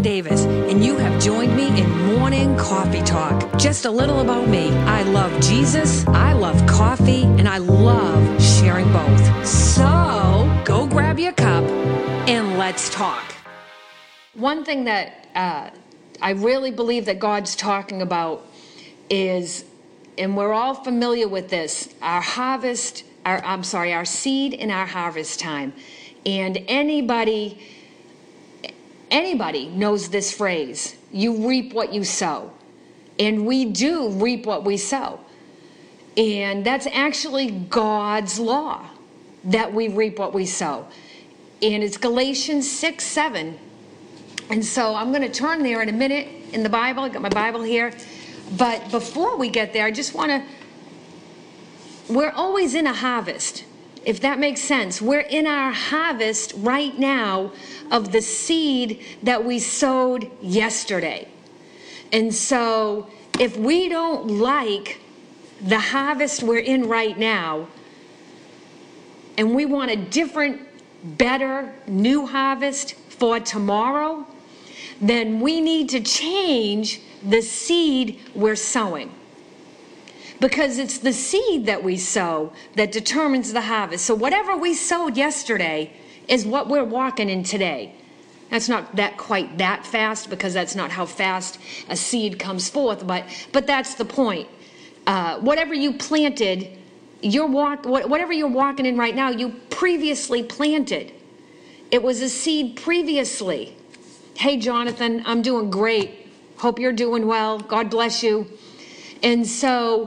Davis, and you have joined me in Morning Coffee Talk. Just a little about me. I love Jesus, I love coffee, and I love sharing both. So, go grab your cup and let's talk. One thing that I really believe that God's talking about is, and we're all familiar with this, our seed in our harvest time. And anybody knows this phrase, you reap what you sow. And we do reap what we sow. And that's actually God's law, that we reap what we sow. And it's Galatians 6:7. And so I'm going to turn there in a minute in the Bible. I got my Bible here. But before we get there, I just want to, we're always in a harvest. If that makes sense, we're in our harvest right now of the seed that we sowed yesterday. And so if we don't like the harvest we're in right now, and we want a different, better, new harvest for tomorrow, then we need to change the seed we're sowing. Because it's the seed that we sow that determines the harvest. So whatever we sowed yesterday is what we're walking in today. That's not quite that fast, because that's not how fast a seed comes forth, but that's the point. Whatever you planted, whatever you're walking in right now, you previously planted. It was a seed previously. Hey, Jonathan, I'm doing great. Hope you're doing well. God bless you. And so,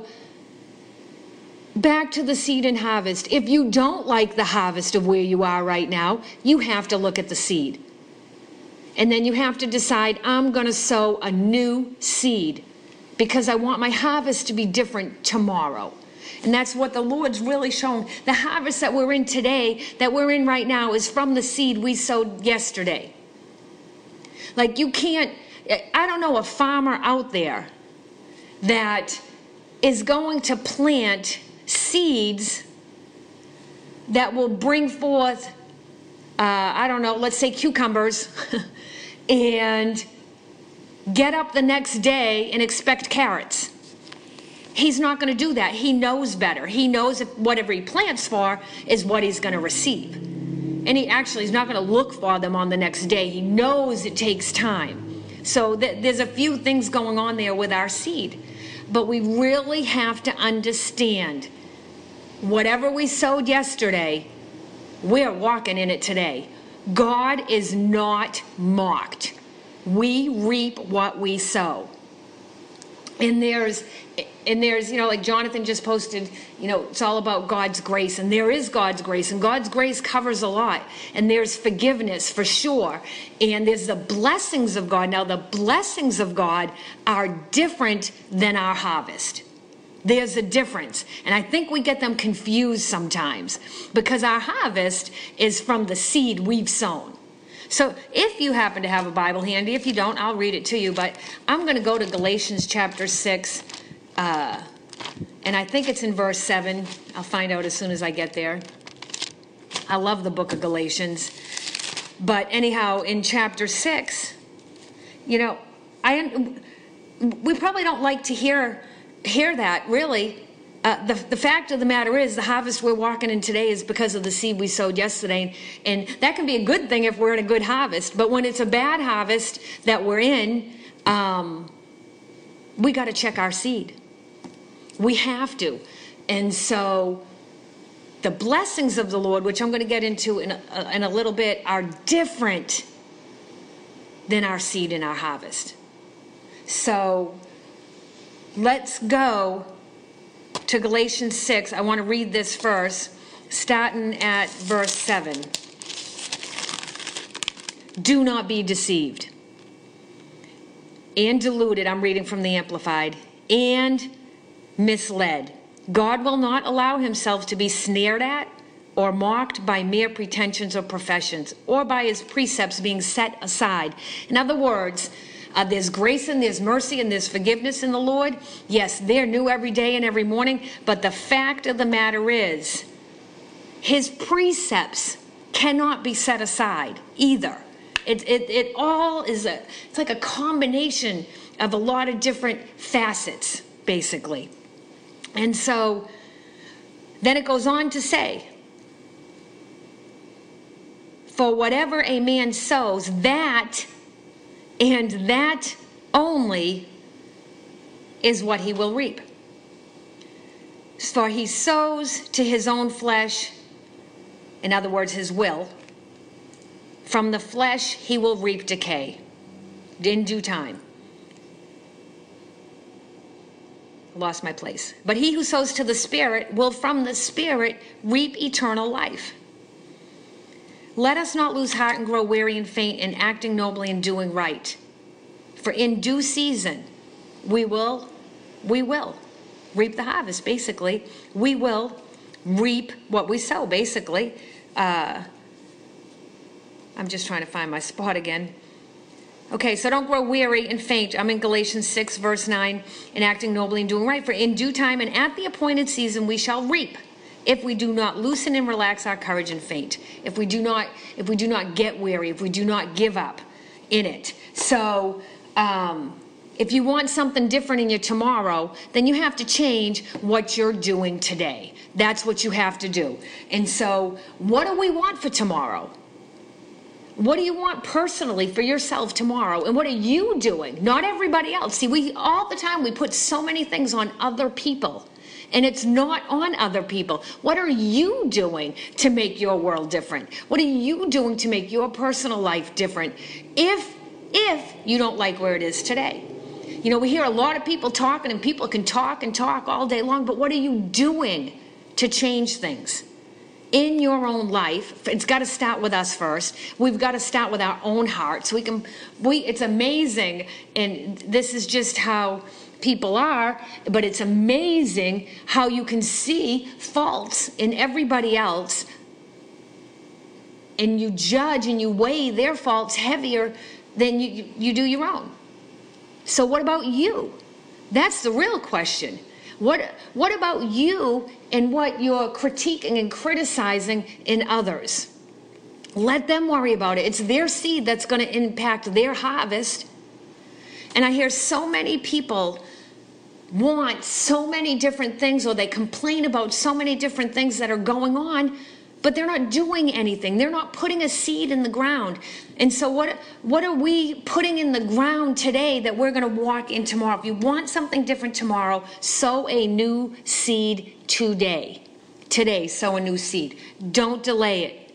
back to the seed and harvest. If you don't like the harvest of where you are right now, you have to look at the seed. And then you have to decide, I'm going to sow a new seed because I want my harvest to be different tomorrow. And that's what the Lord's really shown. The harvest that we're in today, that we're in right now, is from the seed we sowed yesterday. Like, you can't, I don't know a farmer out there that is going to plant seeds that will bring forth, let's say cucumbers, and get up the next day and expect carrots. He's not going to do that. He knows better. He knows if whatever he plants for is what he's going to receive. And he's not going to look for them on the next day. He knows it takes time. So there's a few things going on there with our seed. But we really have to understand, whatever we sowed yesterday, we're walking in it today. God is not mocked. We reap what we sow. And there's, like Jonathan just posted, it's all about God's grace. And there is God's grace. And God's grace covers a lot. And there's forgiveness for sure. And there's the blessings of God. Now, the blessings of God are different than our harvest. There's a difference. And I think we get them confused sometimes, because our harvest is from the seed we've sown. So if you happen to have a Bible handy, if you don't, I'll read it to you. But I'm going to go to Galatians chapter 6, and I think it's in verse 7. I'll find out as soon as I get there. I love the book of Galatians. But anyhow, in chapter 6, we probably don't like to hear that, really. The fact of the matter is, the harvest we're walking in today is because of the seed we sowed yesterday. And that can be a good thing if we're in a good harvest. But when it's a bad harvest that we're in, we got to check our seed. We have to. And so the blessings of the Lord, which I'm going to get into in a little bit, are different than our seed and our harvest. So let's go to Galatians 6. I want to read this first, starting at verse 7. Do not be deceived and deluded. I'm reading from the Amplified. And misled. God will not allow himself to be snared at or mocked by mere pretensions or professions, or by his precepts being set aside. In other words, there's grace and there's mercy and there's forgiveness in the Lord. Yes, they're new every day and every morning. But the fact of the matter is, his precepts cannot be set aside either. It all is it's like a combination of a lot of different facets, basically. And so then it goes on to say, for whatever a man sows, that and that only is what he will reap. For he sows to his own flesh, in other words, his will. From the flesh he will reap decay in due time. Lost my place. But he who sows to the Spirit will from the Spirit reap eternal life. Let us not lose heart and grow weary and faint in acting nobly and doing right. For in due season we will reap the harvest, basically. We will reap what we sow, basically. I'm just trying to find my spot again. Okay, so don't grow weary and faint. I'm in Galatians 6, verse 9, in acting nobly and doing right. For in due time and at the appointed season we shall reap, if we do not loosen and relax our courage and faint. If we do not get weary, if we do not give up in it. So, if you want something different in your tomorrow, then you have to change what you're doing today. That's what you have to do. And so, what do we want for tomorrow? What do you want personally for yourself tomorrow? And what are you doing? Not everybody else. See, all the time we put so many things on other people. And it's not on other people. What are you doing to make your world different? What are you doing to make your personal life different if you don't like where it is today? You know, we hear a lot of people talking, and people can talk and talk all day long, but what are you doing to change things in your own life? It's got to start with us first. We've got to start with our own hearts. It's amazing, and this is just how people are, but it's amazing how you can see faults in everybody else, and you judge and you weigh their faults heavier than you do your own. So what about you? That's the real question. What about you and what you're critiquing and criticizing in others? Let them worry about it. It's their seed that's going to impact their harvest. And I hear so many people want so many different things, or they complain about so many different things that are going on, but they're not doing anything. They're not putting a seed in the ground. And so what are we putting in the ground today that we're going to walk in tomorrow? If you want something different tomorrow, sow a new seed today. Today, sow a new seed. Don't delay it.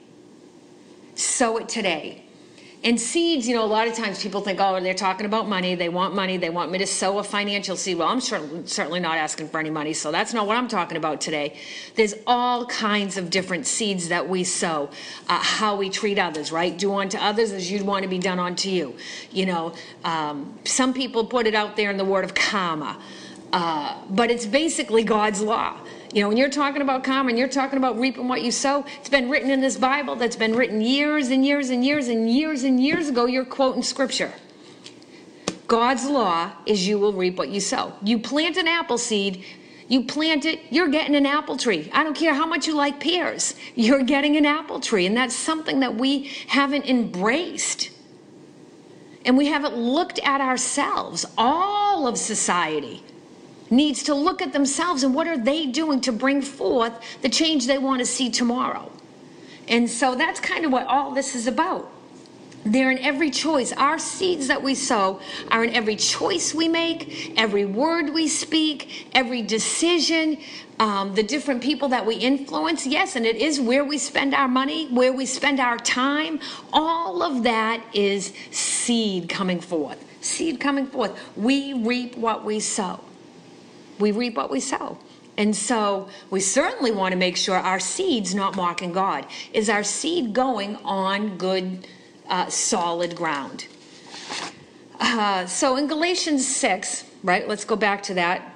Sow it today. And seeds, you know, a lot of times people think, oh, they're talking about money. They want money. They want me to sow a financial seed. Well, I'm certainly not asking for any money, so that's not what I'm talking about today. There's all kinds of different seeds that we sow. How we treat others, right? Do unto others as you'd want to be done unto you. You know, some people put it out there in the word of karma, but it's basically God's law. You know, when you're talking about karma and you're talking about reaping what you sow, it's been written in this Bible that's been written years and years and years and years and years ago. You're quoting scripture. God's law is you will reap what you sow. You plant an apple seed, you plant it, you're getting an apple tree. I don't care how much you like pears, you're getting an apple tree. And that's something that we haven't embraced. And we haven't looked at ourselves. All of society needs to look at themselves and what are they doing to bring forth the change they want to see tomorrow. And so that's kind of what all this is about. They're in every choice. Our seeds that we sow are in every choice we make, every word we speak, every decision, the different people that we influence. Yes, and it is where we spend our money, where we spend our time. All of that is seed coming forth. Seed coming forth. We reap what we sow. We reap what we sow. And so we certainly want to make sure our seed's not mocking God. Is our seed going on good, solid ground? So in Galatians 6, right, let's go back to that.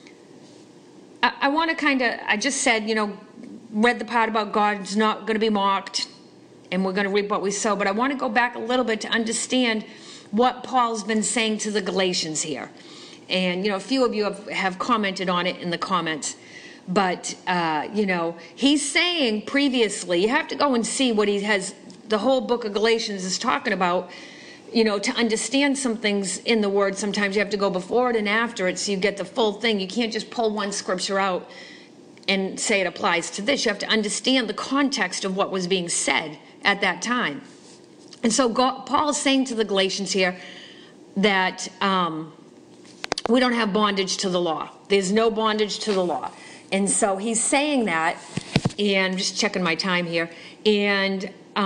I want to I just said, you know, read the part about God's not going to be mocked and we're going to reap what we sow. But I want to go back a little bit to understand what Paul's been saying to the Galatians here. And, you know, a few of you have commented on it in the comments. But, you know, he's saying previously, you have to go and see what he has the whole book of Galatians is talking about, to understand some things in the Word, sometimes you have to go before it and after it so you get the full thing. You can't just pull one scripture out and say it applies to this. You have to understand the context of what was being said at that time. And so Paul is saying to the Galatians here that we don't have bondage to the law. There's no bondage to the law. And so he's saying that, and I'm just checking my time here, and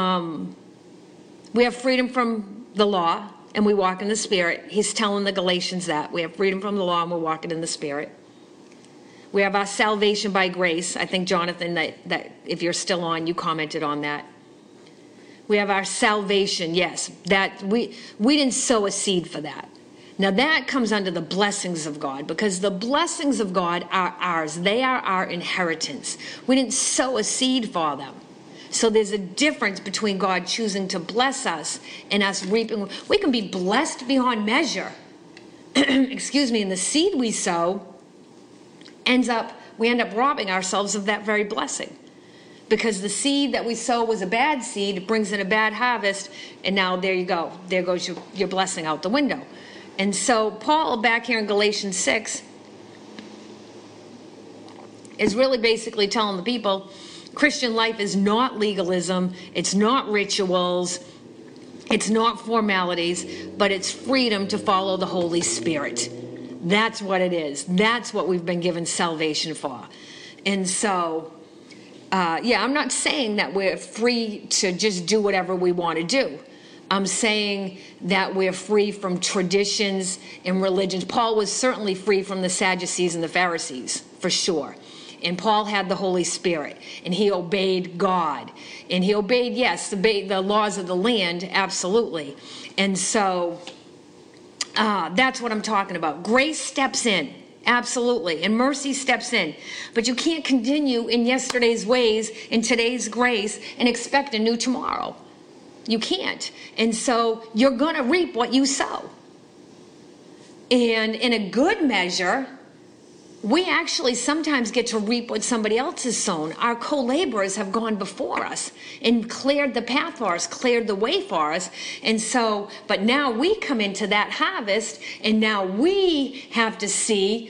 we have freedom from the law, and we walk in the Spirit. He's telling the Galatians that. We have freedom from the law, and we're walking in the Spirit. We have our salvation by grace. I think, Jonathan, that if you're still on, you commented on that. We have our salvation, yes. That we didn't sow a seed for that. Now that comes under the blessings of God, because the blessings of God are ours. They are our inheritance. We didn't sow a seed for them. So there's a difference between God choosing to bless us and us reaping. We can be blessed beyond measure. Excuse me, and the seed we sow we end up robbing ourselves of that very blessing. Because the seed that we sow was a bad seed, it brings in a bad harvest, and now there you go. There goes your blessing out the window. And so Paul, back here in Galatians 6, is really basically telling the people, Christian life is not legalism, it's not rituals, it's not formalities, but it's freedom to follow the Holy Spirit. That's what it is. That's what we've been given salvation for. And so, I'm not saying that we're free to just do whatever we want to do. I'm saying that we're free from traditions and religions. Paul was certainly free from the Sadducees and the Pharisees, for sure. And Paul had the Holy Spirit, and he obeyed God. And he obeyed, yes, the laws of the land, absolutely. And so that's what I'm talking about. Grace steps in, absolutely, and mercy steps in. But you can't continue in yesterday's ways, in today's grace, and expect a new tomorrow. You can't. And so you're going to reap what you sow. And in a good measure, we actually sometimes get to reap what somebody else has sown. Our co-laborers have gone before us and cleared the path for us, cleared the way for us. And so, but now we come into that harvest, and now we have to see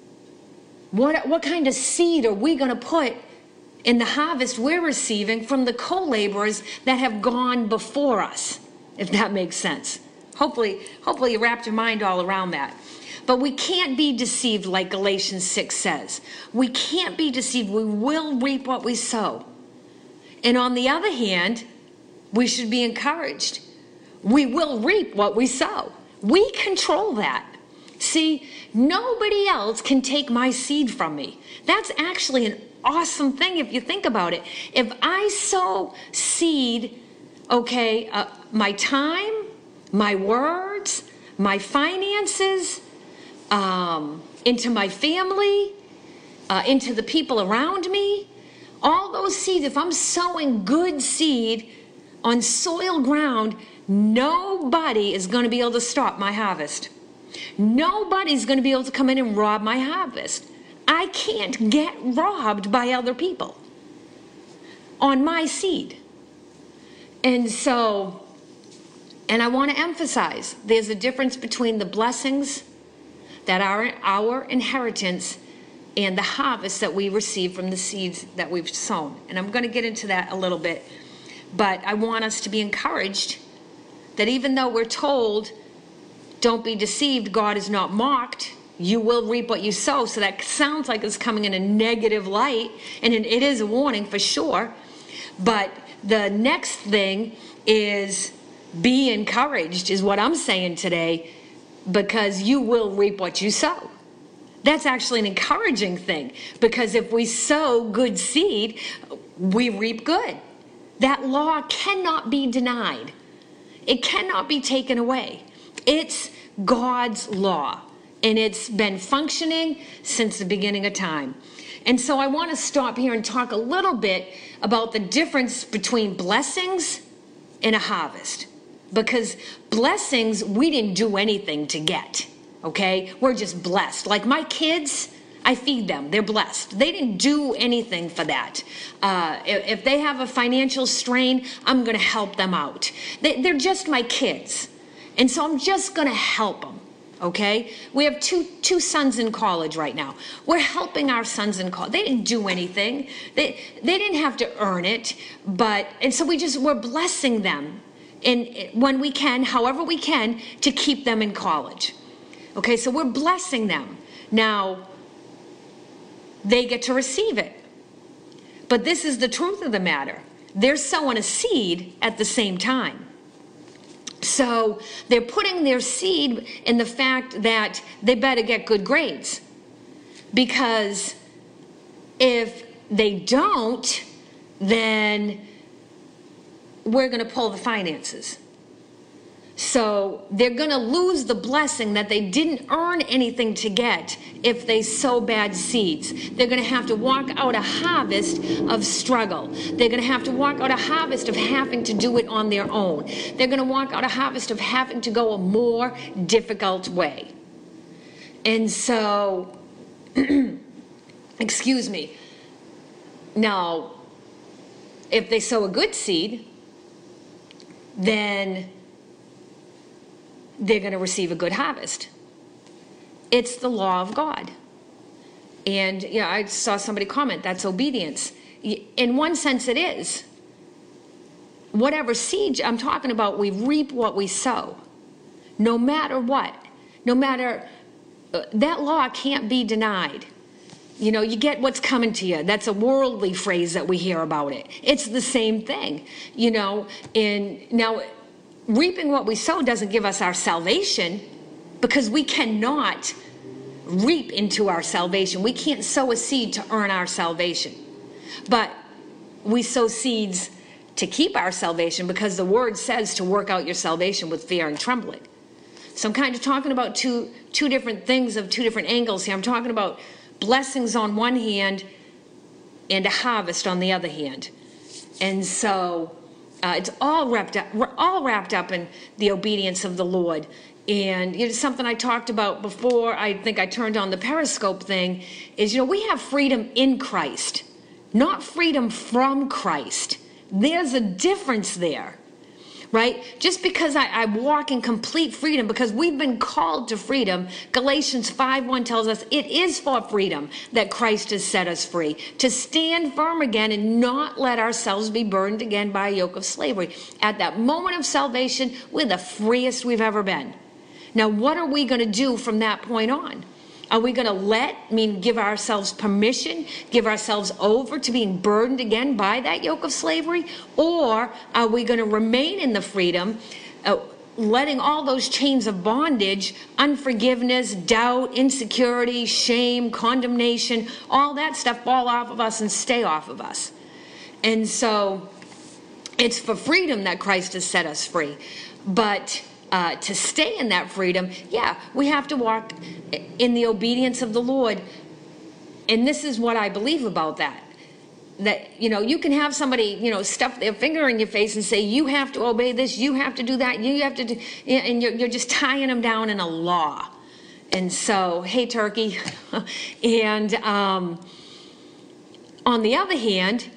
what kind of seed are we going to put in the harvest we're receiving from the co-laborers that have gone before us, if that makes sense. Hopefully you wrapped your mind all around that. But we can't be deceived, like Galatians 6 says. We can't be deceived. We will reap what we sow. And on the other hand, we should be encouraged. We will reap what we sow. We control that. See, nobody else can take my seed from me. That's actually an awesome thing if you think about it. If I sow seed, my time, my words, my finances, into my family, into the people around me, all those seeds, if I'm sowing good seed on soil ground, nobody is going to be able to stop my harvest. Nobody's going to be able to come in and rob my harvest. I can't get robbed by other people on my seed. And so, and I want to emphasize, there's a difference between the blessings that are our inheritance and the harvest that we receive from the seeds that we've sown. And I'm going to get into that a little bit. But I want us to be encouraged that even though we're told, don't be deceived, God is not mocked, you will reap what you sow. So that sounds like it's coming in a negative light, and it is a warning for sure. But the next thing is be encouraged, is what I'm saying today, because you will reap what you sow. That's actually an encouraging thing, because if we sow good seed, we reap good. That law cannot be denied. It cannot be taken away. It's God's law, and it's been functioning since the beginning of time. And so I want to stop here and talk a little bit about the difference between blessings and a harvest. Because blessings, we didn't do anything to get, okay? We're just blessed. Like my kids, I feed them. They're blessed. They didn't do anything for that. If they have a financial strain, I'm going to help them out. They're just my kids. And so I'm just going to help them. Okay? We have two sons in college right now. We're helping our sons in college. They didn't do anything. They didn't have to earn it. And so we're blessing them when we can, however we can, to keep them in college. Okay? So we're blessing them. Now, they get to receive it. But this is the truth of the matter. They're sowing a seed at the same time. So they're putting their seed in the fact that they better get good grades. Because if they don't, then we're going to pull the finances. So they're going to lose the blessing that they didn't earn anything to get if they sow bad seeds. They're going to have to walk out a harvest of struggle. They're going to have to walk out a harvest of having to do it on their own. They're going to walk out a harvest of having to go a more difficult way. And so, excuse me. Now, if they sow a good seed, then they're going to receive a good harvest. It's the law of God. And I saw somebody comment, that's obedience. In one sense it is. Whatever seed I'm talking about, we reap what we sow. No matter what. No matter, that law can't be denied. You get what's coming to you. That's a worldly phrase that we hear about it. It's the same thing, and now reaping what we sow doesn't give us our salvation, because we cannot reap into our salvation. We can't sow a seed to earn our salvation. But we sow seeds to keep our salvation, because the word says to work out your salvation with fear and trembling. So I'm kind of talking about two different things of two different angles here. I'm talking about blessings on one hand and a harvest on the other hand. And so it's all wrapped up. We're all wrapped up in the obedience of the Lord. And it's something I talked about before. I think I turned on the Periscope thing. Is we have freedom in Christ, not freedom from Christ. There's a difference there, right? Just because I walk in complete freedom, because we've been called to freedom. Galatians 5:1 tells us it is for freedom that Christ has set us free, to stand firm again and not let ourselves be burdened again by a yoke of slavery. At that moment of salvation, we're the freest we've ever been. Now, what are we going to do from that point on? Are we going to give ourselves permission, give ourselves over to being burdened again by that yoke of slavery? Or are we going to remain in the freedom, letting all those chains of bondage, unforgiveness, doubt, insecurity, shame, condemnation, all that stuff fall off of us and stay off of us? And so it's for freedom that Christ has set us free. But to stay in that freedom, we have to walk in the obedience of the Lord. And this is what I believe about that. That, you can have somebody, stuff their finger in your face and say, you have to obey this, you have to do that, you have to do, and you're just tying them down in a law. And so, hey, turkey. And on the other hand,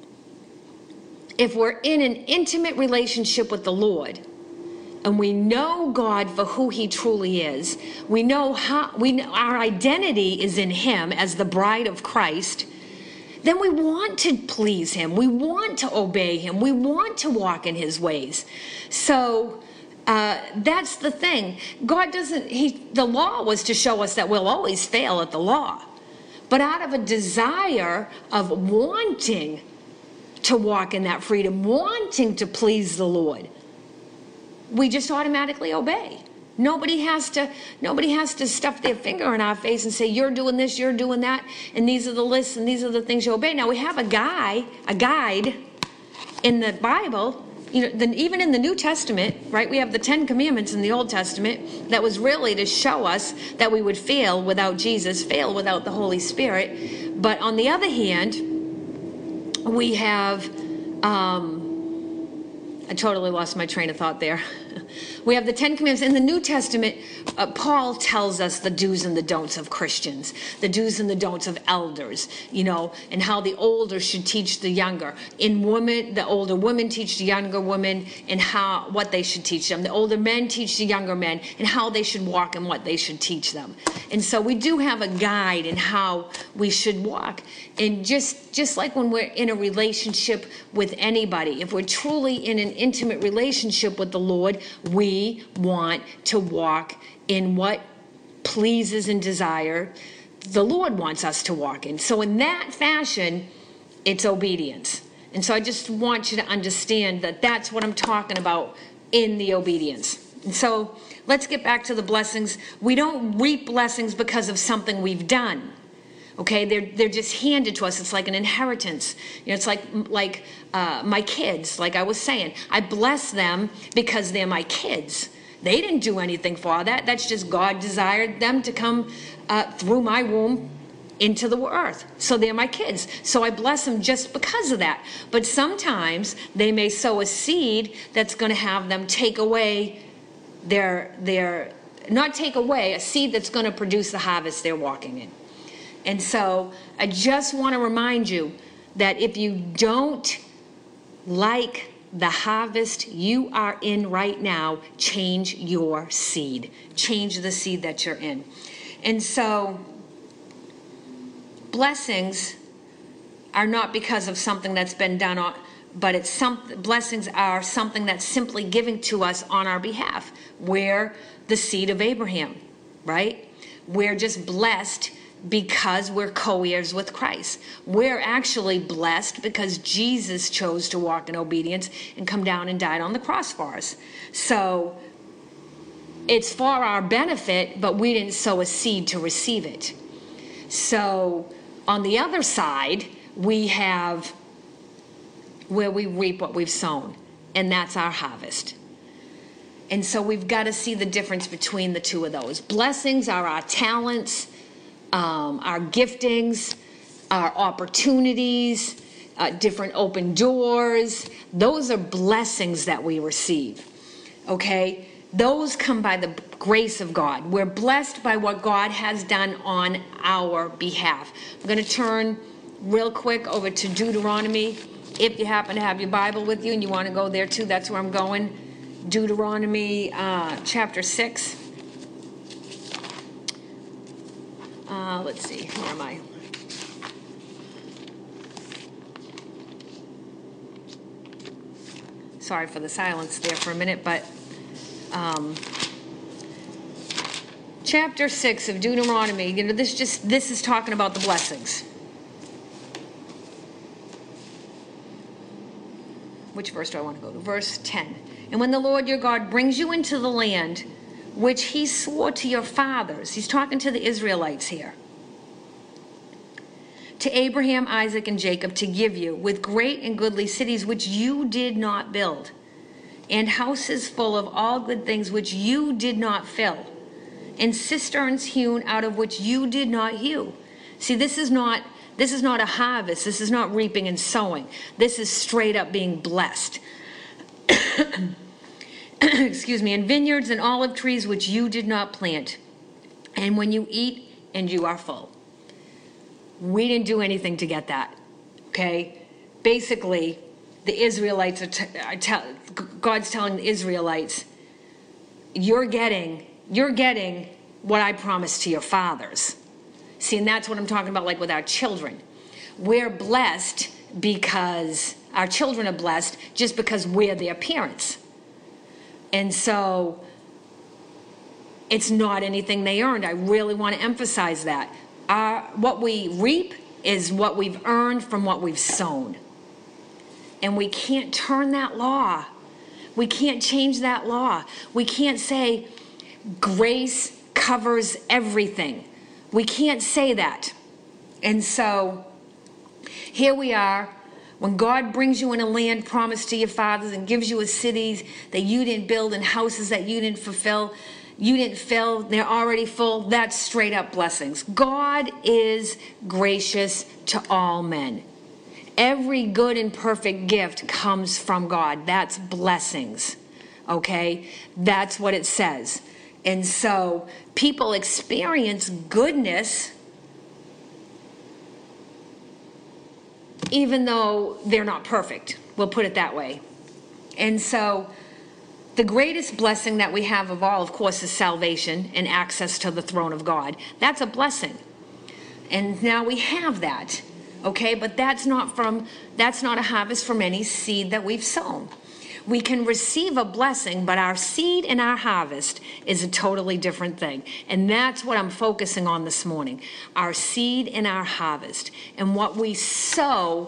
if we're in an intimate relationship with the Lord, and we know God for who he truly is, we know our identity is in him as the bride of Christ, then we want to please him. We want to obey him. We want to walk in his ways. So that's the thing. God the law was to show us that we'll always fail at the law. But out of a desire of wanting to walk in that freedom, wanting to please the Lord, we just automatically obey. Nobody has to stuff their finger in our face and say, you're doing this, you're doing that, and these are the lists and these are the things you obey. Now we have a guide in the Bible, even in the New Testament, right? We have the 10 Commandments in the Old Testament that was really to show us that we would fail without Jesus, fail without the Holy Spirit. But on the other hand, we have I totally lost my train of thought there. We have the Ten Commandments. In the New Testament, Paul tells us the do's and the don'ts of Christians, the do's and the don'ts of elders, and how the older should teach the younger. In women, the older women teach the younger women and what they should teach them. The older men teach the younger men and how they should walk and what they should teach them. And so we do have a guide in how we should walk. And just like when we're in a relationship with anybody, if we're truly in an intimate relationship with the Lord, we want to walk in what pleases and desire the Lord wants us to walk in. So in that fashion, it's obedience. And so I just want you to understand that that's what I'm talking about in the obedience. And so let's get back to the blessings. We don't reap blessings because of something we've done. Okay, they're just handed to us. It's like an inheritance. It's like my kids, like I was saying. I bless them because they're my kids. They didn't do anything for that. That's just God desired them to come through my womb into the earth. So they're my kids. So I bless them just because of that. But sometimes they may sow a seed that's going to have them take away not take away, a seed that's going to produce the harvest they're walking in. And so I just want to remind you that if you don't like the harvest you are in right now, change your seed. Change the seed that you're in. And so blessings are not because of something that's been done, but blessings are something that's simply given to us on our behalf. We're the seed of Abraham, right? We're just blessed because we're co-heirs with Christ. We're actually blessed because Jesus chose to walk in obedience and come down and died on the cross for us. So it's for our benefit, but we didn't sow a seed to receive it. So on the other side, we have where we reap what we've sown, and that's our harvest. And so we've got to see the difference between the two of those. Blessings are our talents, our giftings, our opportunities, different open doors. Those are blessings that we receive, okay? Those come by the grace of God. We're blessed by what God has done on our behalf. I'm going to turn real quick over to Deuteronomy. If you happen to have your Bible with you and you want to go there too, that's where I'm going. Deuteronomy chapter 6. Let's see, where am I? Sorry for the silence there for a minute, but chapter 6 of Deuteronomy, this is talking about the blessings. Which verse do I want to go to? Verse 10. And when the Lord your God brings you into the land which he swore to your fathers, he's talking to the Israelites here, to Abraham, Isaac, and Jacob, to give you, with great and goodly cities which you did not build, and houses full of all good things which you did not fill, and cisterns hewn out of which you did not hew. See, this is not a harvest. This is not reaping and sowing. This is straight up being blessed. Excuse me. And vineyards and olive trees which you did not plant. And when you eat and you are full. We didn't do anything to get that. Okay? Basically, the Israelites God's telling the Israelites, you're getting what I promised to your fathers. See, and that's what I'm talking about, like with our children. We're blessed because our children are blessed just because we're their parents. And so it's not anything they earned. I really want to emphasize that. What we reap is what we've earned from what we've sown. And we can't turn that law. We can't change that law. We can't say grace covers everything. We can't say that. And so here we are. When God brings you in a land promised to your fathers and gives you a cities that you didn't build and houses that you didn't fulfill, you didn't fill, they're already full, that's straight up blessings. God is gracious to all men. Every good and perfect gift comes from God. That's blessings. Okay? That's what it says. And so people experience goodness even though they're not perfect. We'll put it that way. And so the greatest blessing that we have of all, of course, is salvation and access to the throne of God. That's a blessing. And now we have that. Okay? But that's not a harvest from any seed that we've sown. We can receive a blessing, but our seed and our harvest is a totally different thing. And that's what I'm focusing on this morning. Our seed and our harvest. And what we sow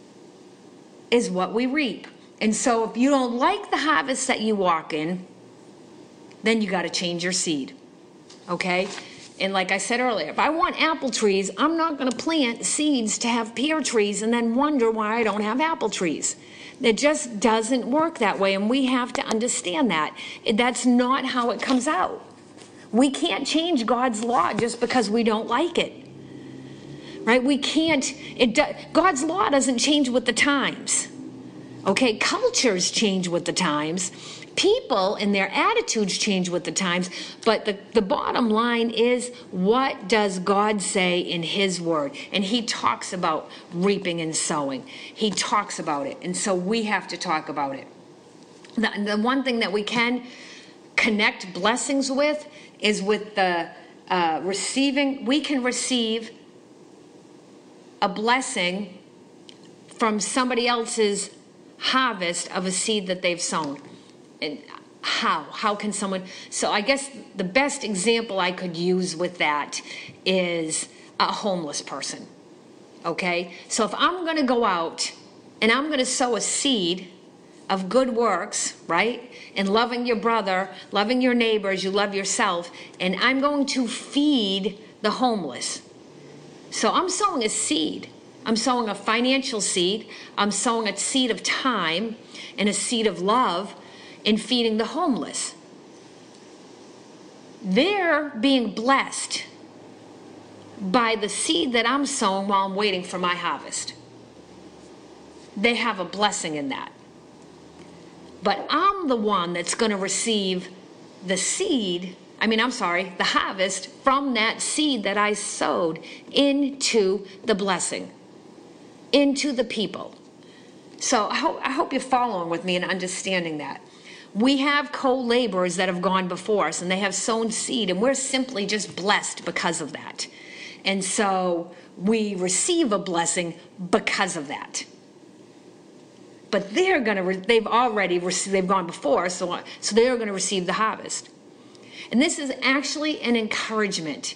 is what we reap. And so if you don't like the harvest that you walk in, then you got to change your seed. Okay? And like I said earlier, if I want apple trees, I'm not going to plant seeds to have pear trees and then wonder why I don't have apple trees. It just doesn't work that way, and we have to understand that. That's not how it comes out. We can't change God's law just because we don't like it. Right? We can't. God's law doesn't change with the times. Okay? Cultures change with the times. People and their attitudes change with the times, but the bottom line is, what does God say in His Word? And He talks about reaping and sowing. He talks about it, and so we have to talk about it. The one thing that we can connect blessings with is with the receiving. We can receive a blessing from somebody else's harvest of a seed that they've sown. And how can someone, so I guess the best example I could use with that is a homeless person. Okay? So if I'm going to go out and I'm going to sow a seed of good works, right? And loving your brother, loving your neighbors, you love yourself, and I'm going to feed the homeless. So I'm sowing a seed. I'm sowing a financial seed. I'm sowing a seed of time and a seed of love in feeding the homeless. They're being blessed by the seed that I'm sowing while I'm waiting for my harvest. They have a blessing in that. But I'm the one that's going to receive the the harvest from that seed that I sowed into the blessing, into the people. So I hope you're following with me and understanding that. We have co-laborers that have gone before us, and they have sown seed, and we're simply just blessed because of that. And so we receive a blessing because of that. But they've gone before us, so they're going to receive the harvest. And this is actually an encouragement.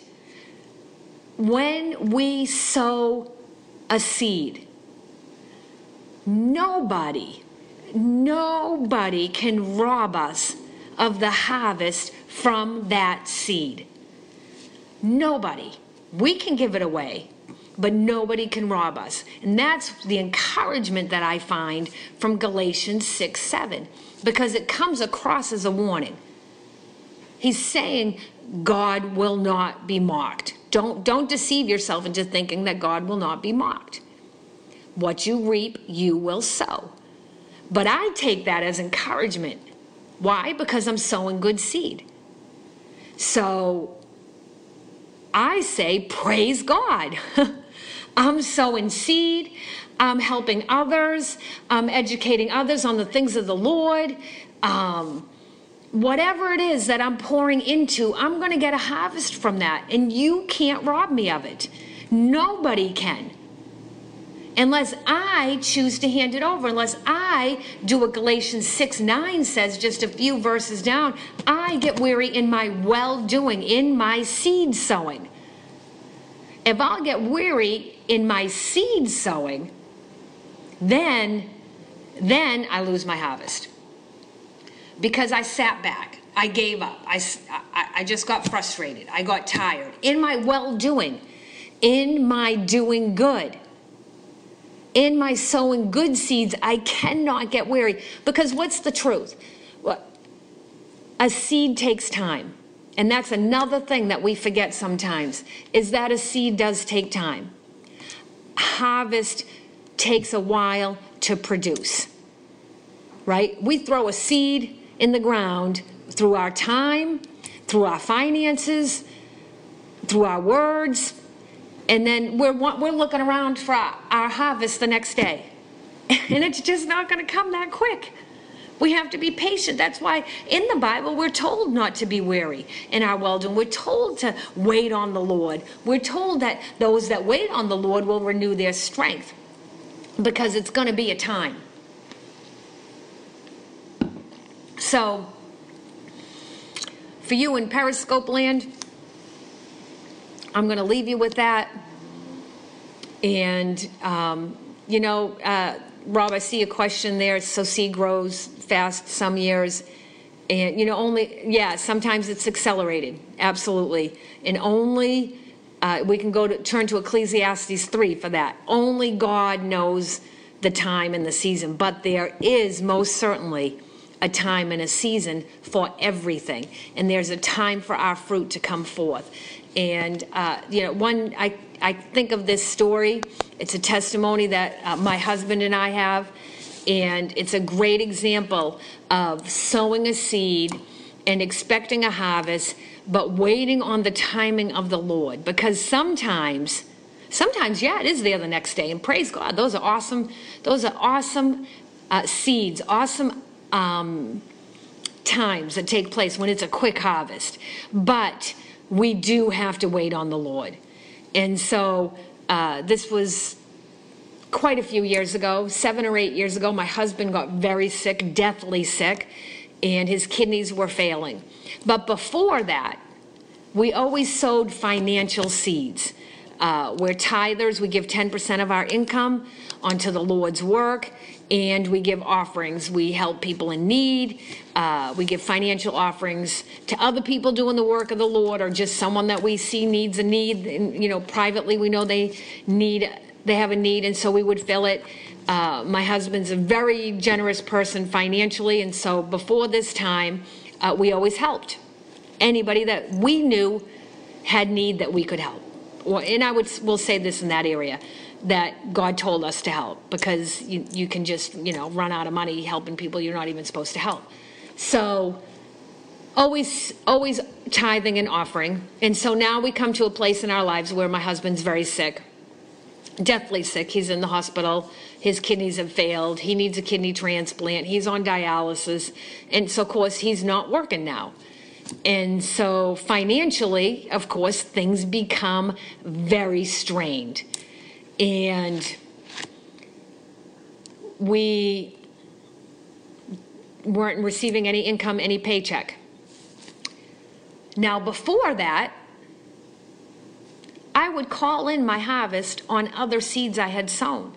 When we sow a seed, nobody can rob us of the harvest from that seed. Nobody. We can give it away, but nobody can rob us. And that's the encouragement that I find from Galatians 6:7, because it comes across as a warning. He's saying God will not be mocked. Don't deceive yourself into thinking that God will not be mocked. What you reap, you will sow. But I take that as encouragement. Why? Because I'm sowing good seed. So I say, praise God. I'm sowing seed. I'm helping others. I'm educating others on the things of the Lord. Whatever it is that I'm pouring into, I'm going to get a harvest from that. And you can't rob me of it. Nobody can. Unless I choose to hand it over, unless I do what Galatians 6:9 says, just a few verses down, I get weary in my well-doing, in my seed sowing. If I'll get weary in my seed sowing, then I lose my harvest. Because I sat back. I gave up. I just got frustrated. I got tired. In my well-doing, in my doing good, in my sowing good seeds, I cannot get weary. Because what's the truth? A seed takes time. And that's another thing that we forget sometimes, is that a seed does take time. Harvest takes a while to produce. Right? We throw a seed in the ground through our time, through our finances, through our words, and then we're looking around for our harvest the next day. And it's just not going to come that quick. We have to be patient. That's why in the Bible we're told not to be weary in our well-doing. We're told to wait on the Lord. We're told that those that wait on the Lord will renew their strength, because it's going to be a time. So, for you in Periscope land, I'm going to leave you with that. And, Rob, I see a question there. So seed grows fast some years. And, sometimes it's accelerated. Absolutely. And only, we can turn to Ecclesiastes 3 for that. Only God knows the time and the season. But there is most certainly a time and a season for everything. And there's a time for our fruit to come forth. And, I think of this story. It's a testimony that my husband and I have. And it's a great example of sowing a seed and expecting a harvest, but waiting on the timing of the Lord. Because sometimes, it is there the next day. And praise God, those are awesome seeds, awesome times that take place when it's a quick harvest. But we do have to wait on the Lord. And so this was quite a few years ago, 7 or 8 years ago. My husband got very sick, deathly sick, and his kidneys were failing. But before that, we always sowed financial seeds. We're tithers. We give 10% of our income onto the Lord's work, and we give offerings. We help people in need. We give financial offerings to other people doing the work of the Lord, or just someone that we see needs a need. And, privately, we know they have a need, and so we would fill it. My husband's a very generous person financially, and so before this time, we always helped anybody that we knew had need that we could help. And we'll say this in that area, that God told us to help, because you can just, run out of money helping people you're not even supposed to help. So always tithing and offering. And so now we come to a place in our lives where my husband's very sick, deathly sick. He's in the hospital. His kidneys have failed. He needs a kidney transplant. He's on dialysis. And so, of course, he's not working now. And so financially, of course, things become very strained. And we weren't receiving any income, any paycheck. Now, before that, I would call in my harvest on other seeds I had sown.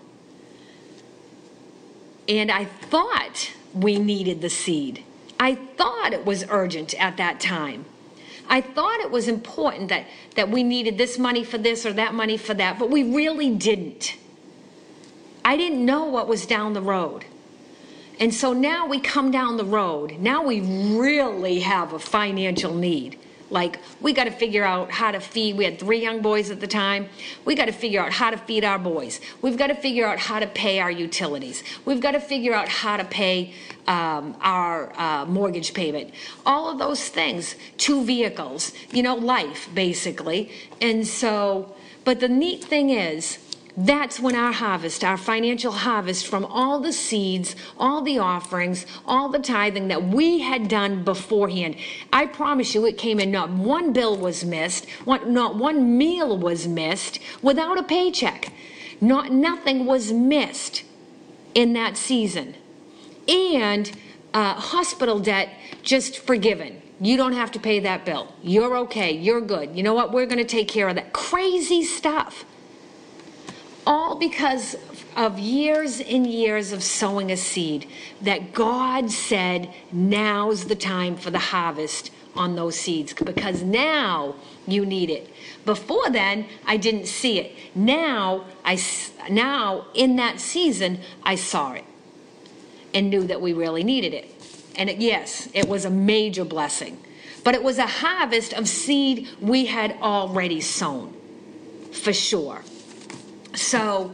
And I thought we needed the seed. I thought it was urgent at that time. I thought it was important that we needed this money for this or that money for that, but we really didn't. I didn't know what was down the road. And so now we come down the road. Now we really have a financial need. Like, we got to figure out how to feed. We had 3 young boys at the time. We got to figure out how to feed our boys. We've got to figure out how to pay our utilities. We've got to figure out how to pay our mortgage payment. All of those things. 2 vehicles. Life, basically. And so, but the neat thing is, that's when our harvest, our financial harvest from all the seeds, all the offerings, all the tithing that we had done beforehand, I promise you it came in. Not one bill was missed, not one meal was missed without a paycheck. Nothing was missed in that season. And hospital debt just forgiven. You don't have to pay that bill. You're okay. You're good. You know what? We're going to take care of that. Crazy stuff. All because of years and years of sowing a seed that God said, now's the time for the harvest on those seeds, because now you need it. Before then, I didn't see it. Now in that season, I saw it and knew that we really needed it. And yes, it was a major blessing, but it was a harvest of seed we had already sown, for sure. So,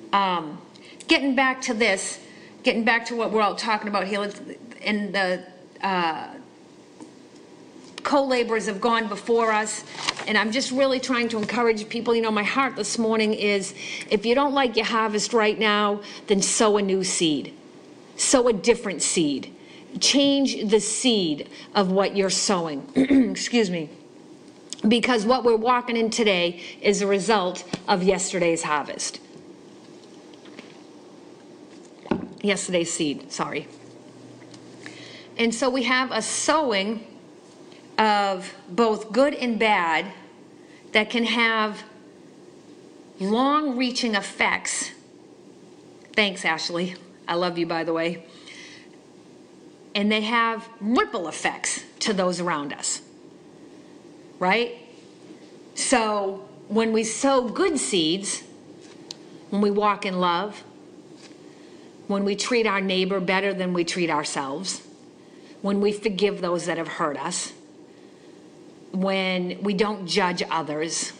getting back to what we're all talking about here, in the co-laborers have gone before us, and I'm just really trying to encourage people. You know, my heart this morning is, if you don't like your harvest right now, then sow a new seed. Sow a different seed. Change the seed of what you're sowing. Excuse me. Because what we're walking in today is a result of yesterday's harvest. Yesterday's seed, sorry. And so we have a sowing of both good and bad that can have long-reaching effects. Thanks, Ashley. I love you, by the way. And they have ripple effects to those around us, right? So when we sow good seeds, when we walk in love, when we treat our neighbor better than we treat ourselves, when we forgive those that have hurt us, when we don't judge others,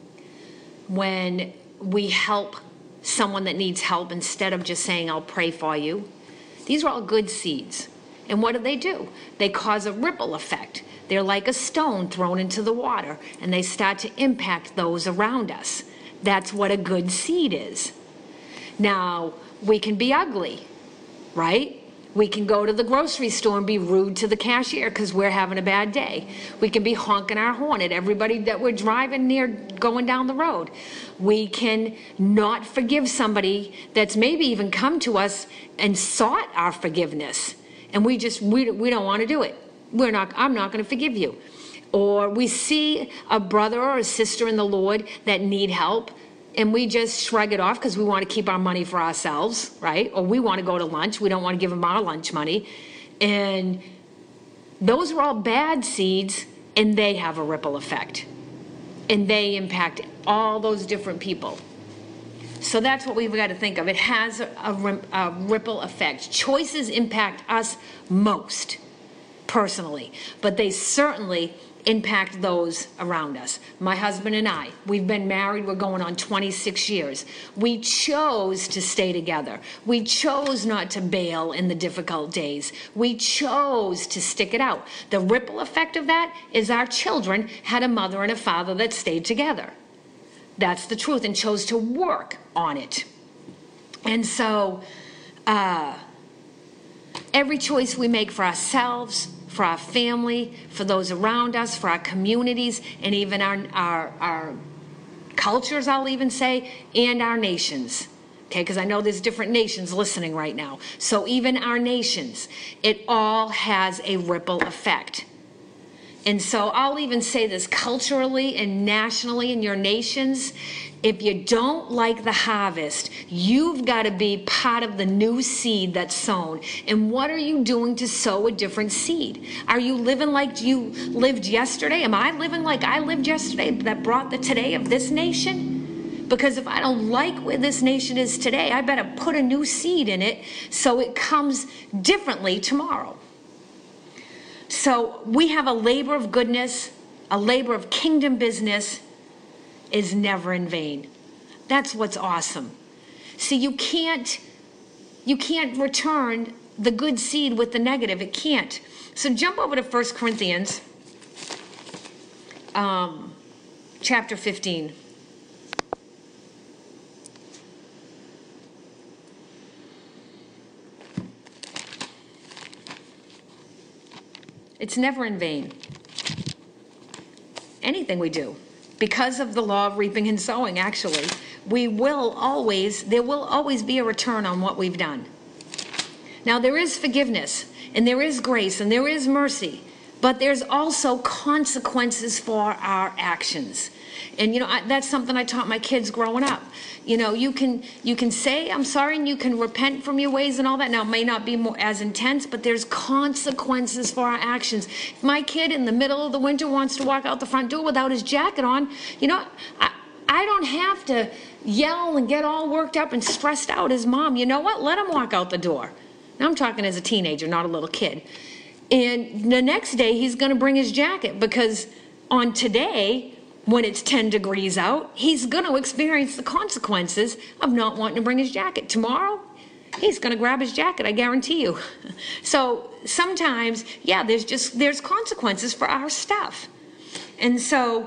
when we help someone that needs help instead of just saying, I'll pray for you. These are all good seeds. And what do? They cause a ripple effect. They're like a stone thrown into the water, and they start to impact those around us. That's what a good seed is. Now, we can be ugly, right? We can go to the grocery store and be rude to the cashier because we're having a bad day. We can be honking our horn at everybody that we're driving near going down the road. We can not forgive somebody that's maybe even come to us and sought our forgiveness. And we don't want to do it. I'm not going to forgive you. Or we see a brother or a sister in the Lord that need help, and we just shrug it off because we want to keep our money for ourselves, right? Or we want to go to lunch. We don't want to give them our lunch money. And those are all bad seeds, and they have a ripple effect. And they impact all those different people. So that's what we've got to think of. It has a ripple effect. Choices impact us most, personally, but they certainly impact those around us. My husband and I, we've been married, we're going on 26 years. We chose to stay together. We chose not to bail in the difficult days. We chose to stick it out. The ripple effect of that is our children had a mother and a father that stayed together. That's the truth, and chose to work on it. And so, every choice we make for ourselves, for our family, for those around us, for our communities, and even our cultures, I'll even say, and our nations. Okay, because I know there's different nations listening right now. So even our nations, it all has a ripple effect. And so I'll even say this culturally and nationally in your nations, if you don't like the harvest, you've got to be part of the new seed that's sown. And what are you doing to sow a different seed? Are you living like you lived yesterday? Am I living like I lived yesterday that brought the today of this nation? Because if I don't like where this nation is today, I better put a new seed in it so it comes differently tomorrow. So we have a labor of goodness, a labor of kingdom business is never in vain. That's what's awesome. See, you can't return the good seed with the negative. It can't. So jump over to 1 Corinthians chapter 15. It's never in vain. Anything we do. Because of the law of reaping and sowing, actually, there will always be a return on what we've done. Now, there is forgiveness, and there is grace, and there is mercy, but there's also consequences for our actions. And, that's something I taught my kids growing up. You can say, I'm sorry, and you can repent from your ways and all that. Now, it may not be as intense, but there's consequences for our actions. If my kid in the middle of the winter wants to walk out the front door without his jacket on, I don't have to yell and get all worked up and stressed out as mom. You know what? Let him walk out the door. Now, I'm talking as a teenager, not a little kid. And the next day, he's going to bring his jacket because on today, when it's 10 degrees out, he's going to experience the consequences of not wanting to bring his jacket. Tomorrow, he's going to grab his jacket, I guarantee you. So sometimes, yeah, there's consequences for our stuff. And so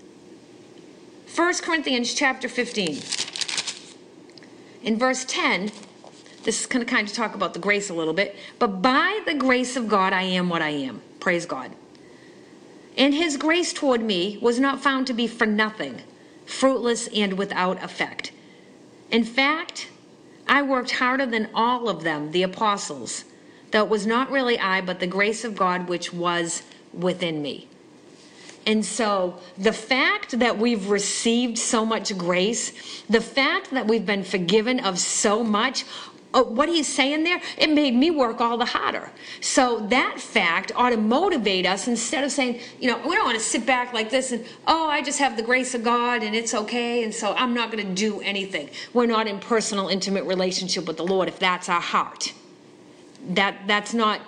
1 Corinthians chapter 15, in verse 10, this is going to kind of talk about the grace a little bit. But by the grace of God, I am what I am. Praise God. And his grace toward me was not found to be for nothing, fruitless and without effect. In fact, I worked harder than all of them, the apostles, though it was not really I, but the grace of God which was within me. And so the fact that we've received so much grace, the fact that we've been forgiven of so much, what he's saying there, it made me work all the harder. So that fact ought to motivate us instead of saying, we don't want to sit back like this and, I just have the grace of God and it's okay, and so I'm not going to do anything. We're not in personal, intimate relationship with the Lord if that's our heart. That's not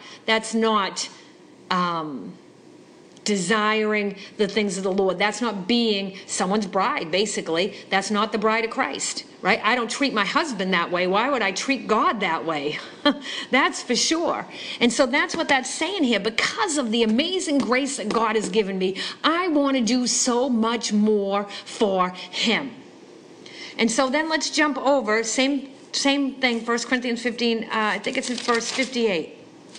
desiring the things of the Lord. That's not being someone's bride, basically. That's not the bride of Christ, right? I don't treat my husband that way. Why would I treat God that way? That's for sure. And so that's what that's saying here. Because of the amazing grace that God has given me, I want to do so much more for him. And so then let's jump over, same thing, 1 Corinthians 15, I think it's in verse 58.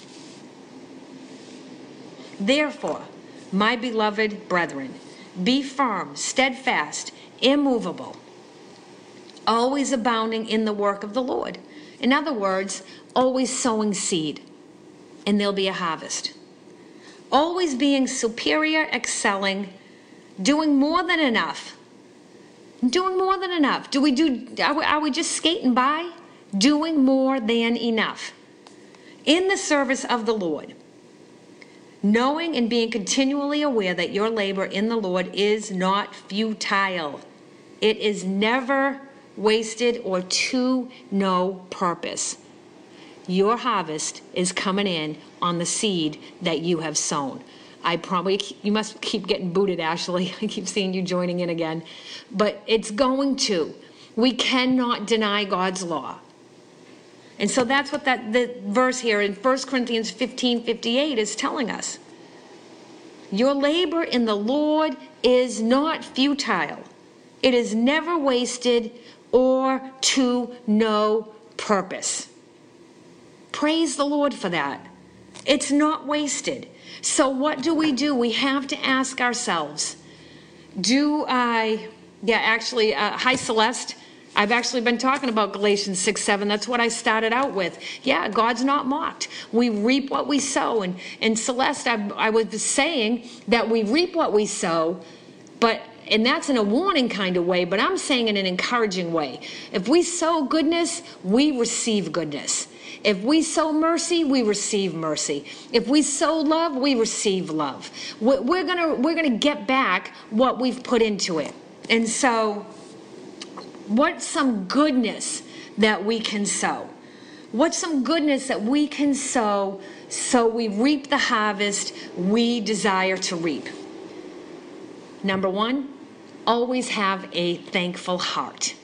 Therefore, my beloved brethren, be firm, steadfast, immovable, always abounding in the work of the Lord. In other words, always sowing seed, and there'll be a harvest. Always being superior, excelling, doing more than enough. Doing more than enough. Are we just skating by? Doing more than enough. In the service of the Lord. Knowing and being continually aware that your labor in the Lord is not futile. It is never wasted or to no purpose. Your harvest is coming in on the seed that you have sown. You must keep getting booted, Ashley. I keep seeing you joining in again. But it's going to. We cannot deny God's law. And so that's what the verse here in 1 Corinthians 15:58 is telling us. Your labor in the Lord is not futile. It is never wasted or to no purpose. Praise the Lord for that. It's not wasted. So what do? We have to ask ourselves, hi Celeste. I've actually been talking about Galatians 6:7. That's what I started out with. Yeah, God's not mocked. We reap what we sow. And Celeste, I was saying that we reap what we sow, and that's in a warning kind of way, but I'm saying in an encouraging way. If we sow goodness, we receive goodness. If we sow mercy, we receive mercy. If we sow love, we receive love. We're gonna get back what we've put into it. And so, what's some goodness that we can sow? What's some goodness that we can sow so we reap the harvest we desire to reap? Number one, always have a thankful heart.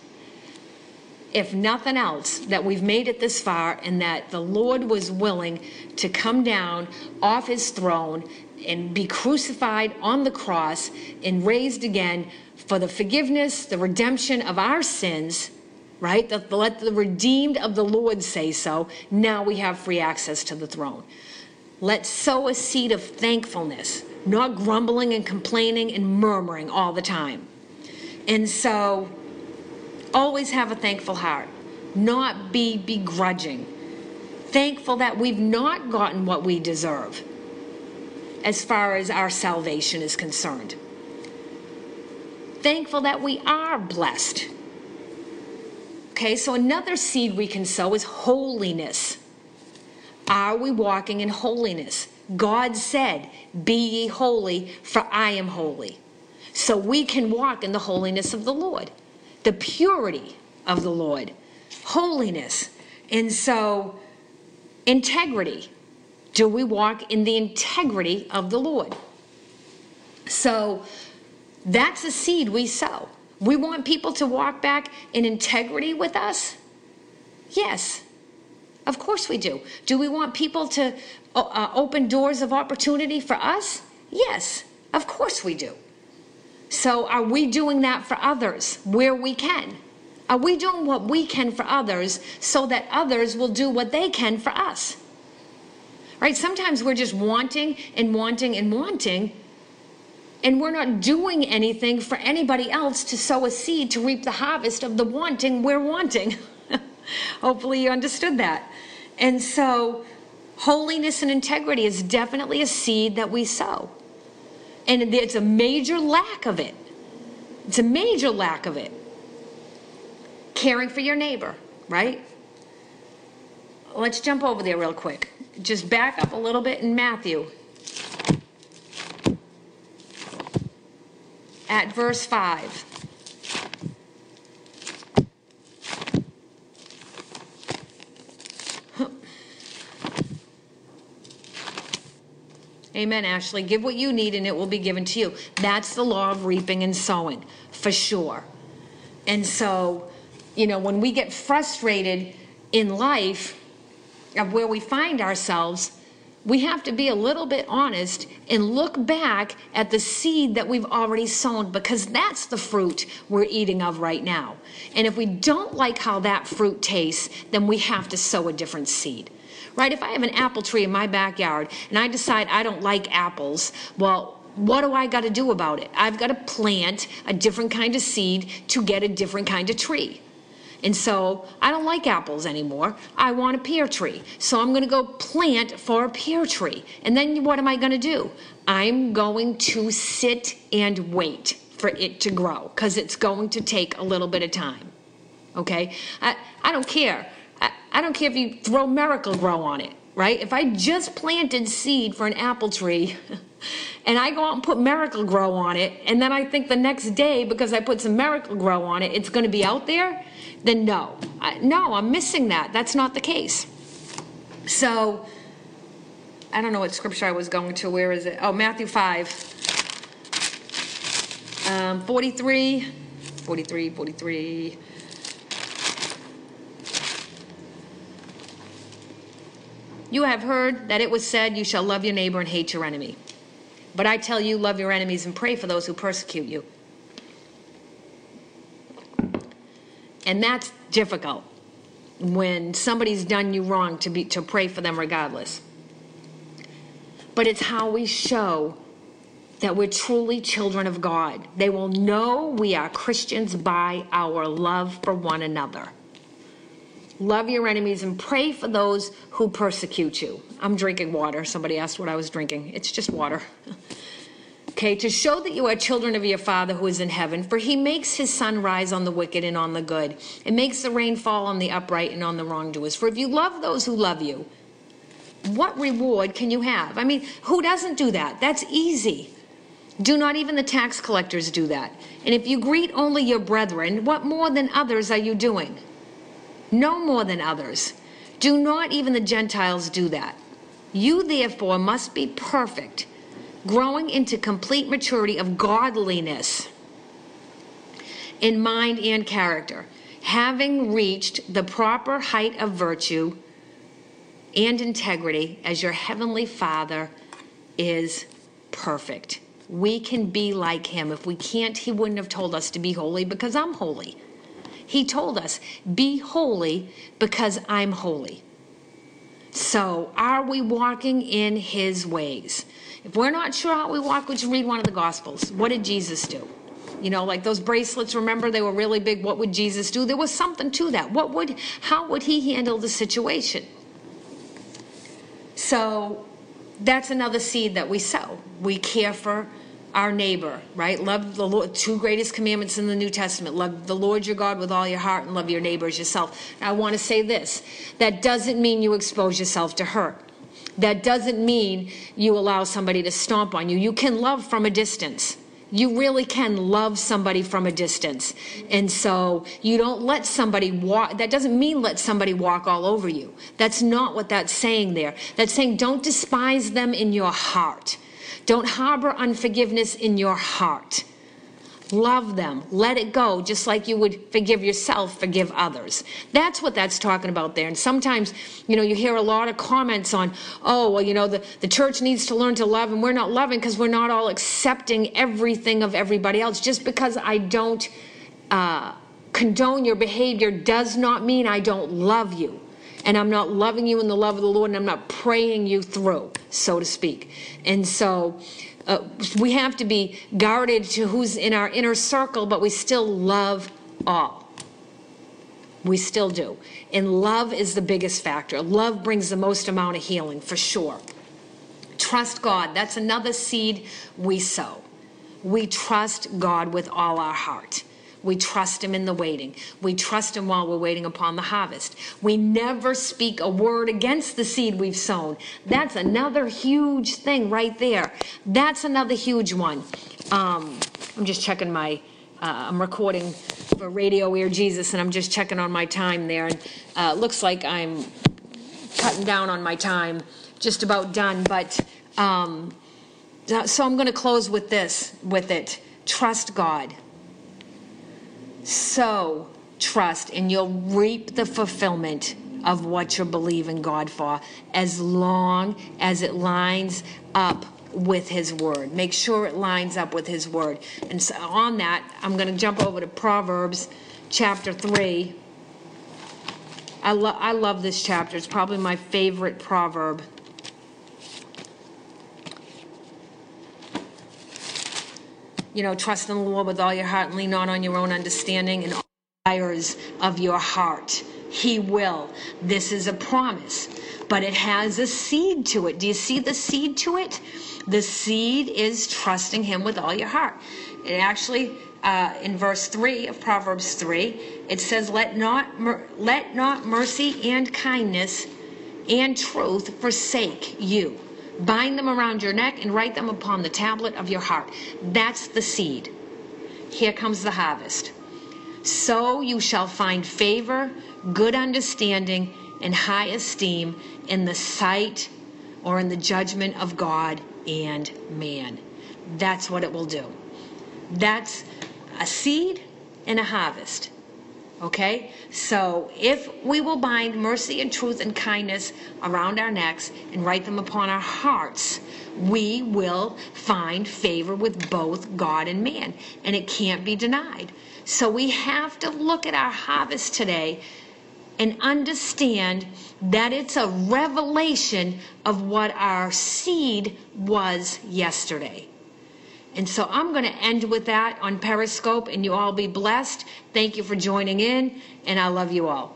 If nothing else, that we've made it this far and that the Lord was willing to come down off his throne and be crucified on the cross and raised again for the forgiveness, the redemption of our sins, right? Let the redeemed of the Lord say so. Now we have free access to the throne. Let's sow a seed of thankfulness, not grumbling and complaining and murmuring all the time. And so, always have a thankful heart, not be begrudging. Thankful that we've not gotten what we deserve as far as our salvation is concerned. Thankful that we are blessed. Okay, so another seed we can sow is holiness. Are we walking in holiness? God said, "Be ye holy, for I am holy." So we can walk in the holiness of the Lord, the purity of the Lord, holiness. And so, integrity. Do we walk in the integrity of the Lord? So, that's a seed we sow. We want people to walk back in integrity with us? Yes. Of course we do. Do we want people to open doors of opportunity for us? Yes, of course we do. So are we doing that for others where we can? Are we doing what we can for others so that others will do what they can for us? Right? Sometimes we're just wanting and wanting and wanting, and we're not doing anything for anybody else to sow a seed to reap the harvest of the wanting we're wanting. Hopefully you understood that. And so holiness and integrity is definitely a seed that we sow. And it's a major lack of it. It's a major lack of it. Caring for your neighbor, right? Let's jump over there real quick. Just back up a little bit in Matthew. At verse 5. Amen, Ashley. Give what you need and it will be given to you. That's the law of reaping and sowing, for sure. And so, when we get frustrated in life of where we find ourselves, we have to be a little bit honest and look back at the seed that we've already sown, because that's the fruit we're eating of right now. And if we don't like how that fruit tastes, then we have to sow a different seed. Right? If I have an apple tree in my backyard and I decide I don't like apples, well, what do I got to do about it? I've got to plant a different kind of seed to get a different kind of tree. And so I don't like apples anymore. I want a pear tree. So I'm going to go plant for a pear tree. And then what am I going to do? I'm going to sit and wait for it to grow, because it's going to take a little bit of time. Okay? I don't care. I don't care if you throw Miracle-Gro on it, right? If I just planted seed for an apple tree and I go out and put Miracle-Gro on it, and then I think the next day, because I put some Miracle-Gro on it, it's going to be out there, then no. I'm missing that. That's not the case. So, I don't know what scripture I was going to. Where is it? Oh, Matthew 5. 43. You have heard that it was said, you shall love your neighbor and hate your enemy. But I tell you, love your enemies and pray for those who persecute you. And that's difficult when somebody's done you wrong, to pray for them regardless. But it's how we show that we're truly children of God. They will know we are Christians by our love for one another. Love your enemies and pray for those who persecute you. I'm drinking water. Somebody asked what I was drinking. It's just water. Okay, to show that you are children of your Father who is in heaven, for he makes his sun rise on the wicked and on the good, and makes the rain fall on the upright and on the wrongdoers. For if you love those who love you, what reward can you have? I mean, who doesn't do that? That's easy. Do not even the tax collectors do that? And if you greet only your brethren, what more than others are you doing? No more than others. Do not even the Gentiles do that? You therefore must be perfect, growing into complete maturity of godliness in mind and character, having reached the proper height of virtue and integrity as your heavenly Father is perfect. We can be like him. If we can't, he wouldn't have told us to be holy, because I'm holy. He told us, be holy because I'm holy. So are we walking in his ways? If we're not sure how we walk, we should read one of the Gospels. What did Jesus do? Like those bracelets, remember, they were really big. What would Jesus do? There was something to that. How would he handle the situation? So that's another seed that we sow. We care for our neighbor, right? Love the Lord. 2 greatest commandments in the New Testament. Love the Lord your God with all your heart and love your neighbor as yourself. I want to say this. That doesn't mean you expose yourself to hurt. That doesn't mean you allow somebody to stomp on you. You can love from a distance. You really can love somebody from a distance. And so you don't let somebody walk. That doesn't mean let somebody walk all over you. That's not what that's saying there. That's saying don't despise them in your heart. Don't harbor unforgiveness in your heart. Love them. Let it go, just like you would forgive yourself, forgive others. That's what that's talking about there. And sometimes, you hear a lot of comments on, the church needs to learn to love, and we're not loving because we're not all accepting everything of everybody else. Just because I don't condone your behavior does not mean I don't love you. And I'm not loving you in the love of the Lord, and I'm not praying you through, so to speak. And so we have to be guarded to who's in our inner circle, but we still love all. We still do. And love is the biggest factor. Love brings the most amount of healing, for sure. Trust God. That's another seed we sow. We trust God with all our heart. We trust him in the waiting. We trust him while we're waiting upon the harvest. We never speak a word against the seed we've sown. That's another huge thing right there. That's another huge one. I'm just checking I'm recording for Radio Ear Jesus, and I'm just checking on my time there. And looks like I'm cutting down on my time, just about done. But so I'm going to close with it. Trust God. So trust, and you'll reap the fulfillment of what you're believing God for, as long as it lines up with his word. Make sure it lines up with his word. And so on that, I'm going to jump over to Proverbs chapter 3. I love this chapter. It's probably my favorite proverb. Trust in the Lord with all your heart and lean not on your own understanding, and all the desires of your heart he will. This is a promise, but it has a seed to it. Do you see the seed to it? The seed is trusting him with all your heart. It actually, in verse 3 of Proverbs 3, it says, let not mercy and kindness and truth forsake you. Bind them around your neck and write them upon the tablet of your heart. That's the seed. Here comes the harvest. So you shall find favor, good understanding, and high esteem in the sight or in the judgment of God and man. That's what it will do. That's a seed and a harvest. Okay? So if we will bind mercy and truth and kindness around our necks and write them upon our hearts, we will find favor with both God and man. And it can't be denied. So we have to look at our harvest today and understand that it's a revelation of what our seed was yesterday. And so I'm going to end with that on Periscope, and you all be blessed. Thank you for joining in, and I love you all.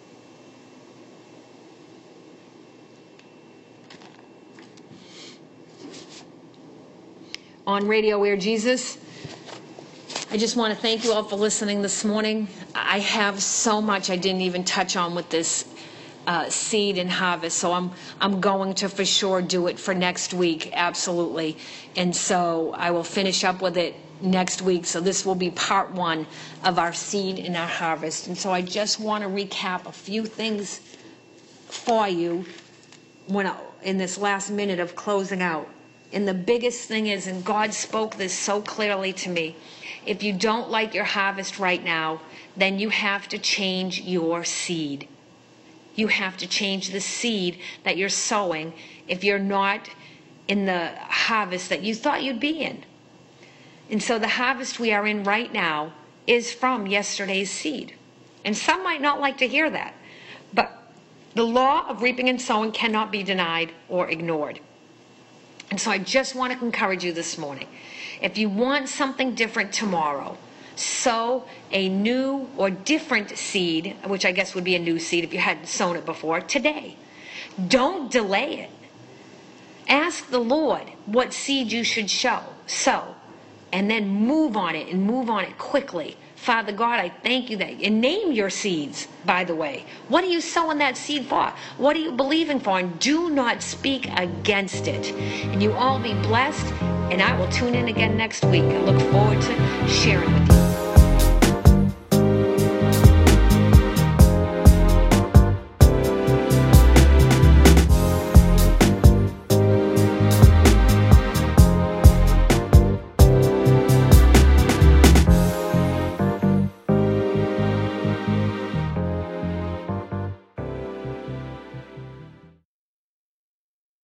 On Radio Ear Jesus, I just want to thank you all for listening this morning. I have so much I didn't even touch on with this seed and harvest, so I'm going to for sure do it for next week, absolutely. And so I will finish up with it next week. So this will be part 1 of our seed and our harvest. And so I just want to recap a few things for you in this last minute of closing out. And the biggest thing is, and God spoke this so clearly to me, if you don't like your harvest right now, then you have to change your seed. You have to change the seed that you're sowing if you're not in the harvest that you thought you'd be in. And so the harvest we are in right now is from yesterday's seed. And some might not like to hear that, but the law of reaping and sowing cannot be denied or ignored. And so I just want to encourage you this morning. If you want something different tomorrow, sow a new or different seed, which I guess would be a new seed if you hadn't sown it before, today. Don't delay it. Ask the Lord what seed you should sow, and then move on it, and move on it quickly. Father God, I thank you that, and name your seeds, by the way. What are you sowing that seed for? What are you believing for? And do not speak against it. And you all be blessed, and I will tune in again next week. I look forward to sharing with you.